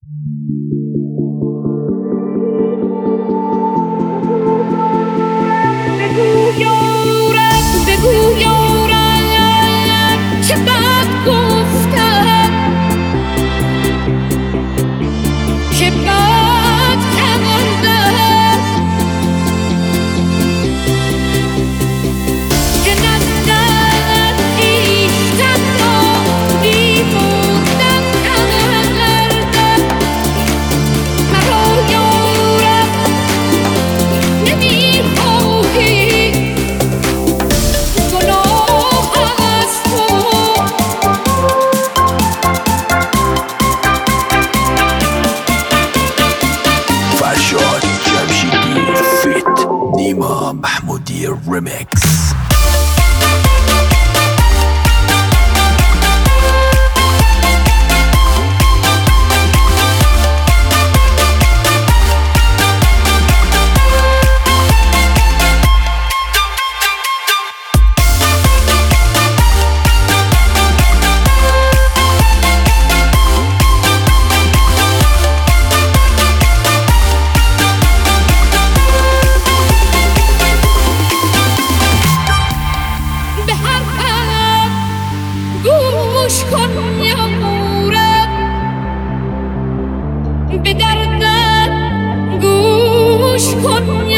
بگو یارم چه بد گفتم، چه بد کردم، که نزدن خویشتن را بیمردم کردم. مرا یارم نمیخواهی، فرشاد جمشیدی فیت نیما محمودی ریمیکس. گوش کن یارم، به دردم گوش کن